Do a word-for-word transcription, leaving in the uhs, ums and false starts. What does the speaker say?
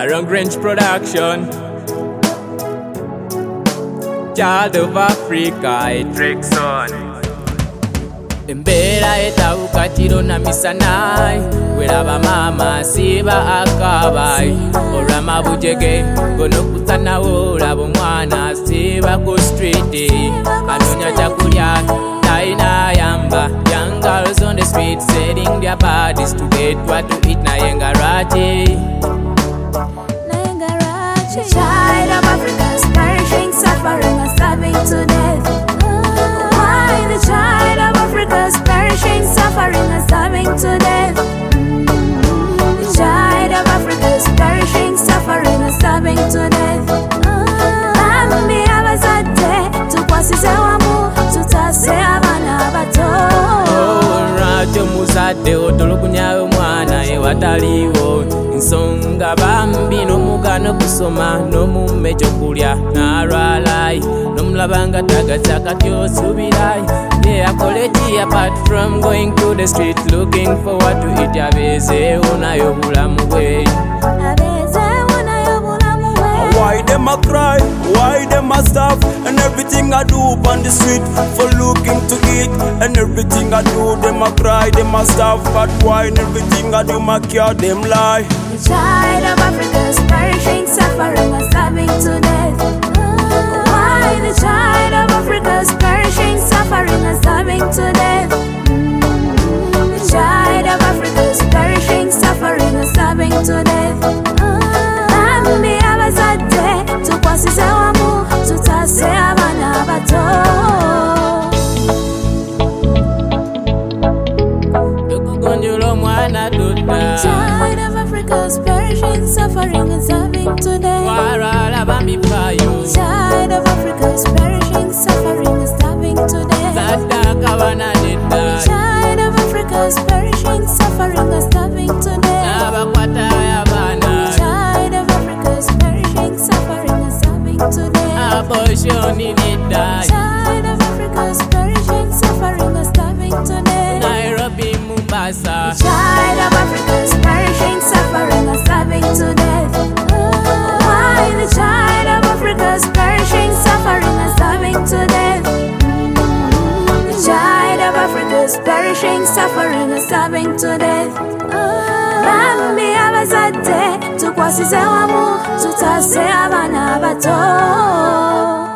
Aaron Grange Production. Child of Africa, Drexon. Embera etauka chiro na misanai Weraba mama siba akabai Orama bujege gono kutana wola bomwana siba ku street Anonya chakulya taina yamba Young girls on the street setting their bodies to get what to eat na yengarati The child of Africa is perishing, suffering and starving to death. Why the child of Africa is perishing, suffering and starving to death? The child of Africa is perishing, suffering and starving to death. Bambi abazadde tukwasize wamu tutase abaana abato. Lwaki muzadde otulugunya omwana ewataliwo ensonga bambi n'omugano kusoma n'omume ekyokulya n'alwalayi n'omulabanga tagaza kati osubirayi ye akole ki apart from going to the street looking for what to eat abeezeewo nayo bulamu bwe. Abeezeewo nayo bulamu bwe. Why them a cry? Why them a starve? And everything I do on the street for looking to eat. And everything I do, them a cry, them a starve. But why and everything I do, my cure them lie. The child of Africa is perishing, suffering and starving to death. Why the child of Africa is perishing, suffering and starving to death? The child of Africa is perishing, suffering and starving to death. Bambi abazadde tukwasize wamu tutase abaana abato. Tukugonjola omwana tudda. Child of Africa is perishing, suffering and starving to death. Warala bambi fayo. Child of Africa is perishing, suffering and starving to death. Sadaka bana nedda. Child of Africa is perishing, suffering and starving to death. N'abakwata abaana. Child of Africa is perishing, suffering and starving to death. Abortion nedda. Child of Africa is perishing, suffering and starving to death. Nairobi, Mombasa. Child of Africa is perishing, suffering and starving to death. Why the child of Africa is perishing, suffering and starving to death? The child of Africa is perishing, suffering and starving to death. Bambi abazadde tukwasize wamu tutase abaana abato.